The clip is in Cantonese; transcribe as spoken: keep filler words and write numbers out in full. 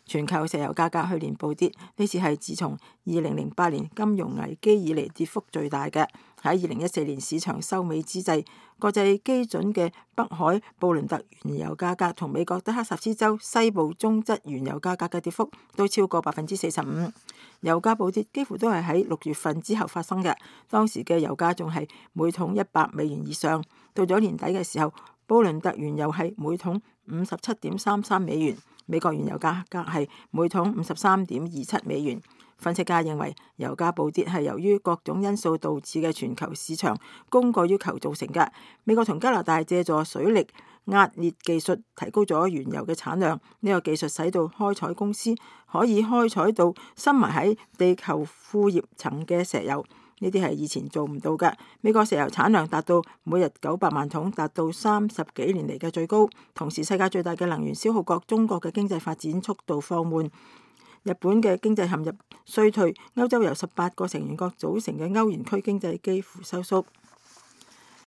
全球石油價格去年暴跌，呢次係自從二零零八年金融危機以嚟跌幅最大嘅。喺二零一四年市場收尾之際，國際基準嘅北海布倫特原油價格同美國德克薩斯州西部中質原油價格嘅跌幅都超過百分之四十五。油價暴跌幾乎都係喺六月份之後發生嘅，當時嘅油價仲係每桶一百美元以上。到咗年底嘅時候，布倫特原油係每桶五十七點三三美元，美國原油價格係每桶五十三點二七美元。分析家認為，油價暴跌係由於各種因素導致嘅全球市場供過於求造成嘅。美國同加拿大借助水力壓裂技術提高咗原油嘅產量，呢個技術使到開採公司可以開採到深埋喺地球副葉層嘅石油，呢啲係以前做唔到嘅。美國石油產量達到每日九百萬桶，達到三十幾年嚟嘅最高。同時，世界最大嘅能源消耗國中國嘅經濟發展速度放緩。日本嘅經濟陷入衰退，歐洲由十八個成員國組成嘅歐元區經濟幾乎收縮。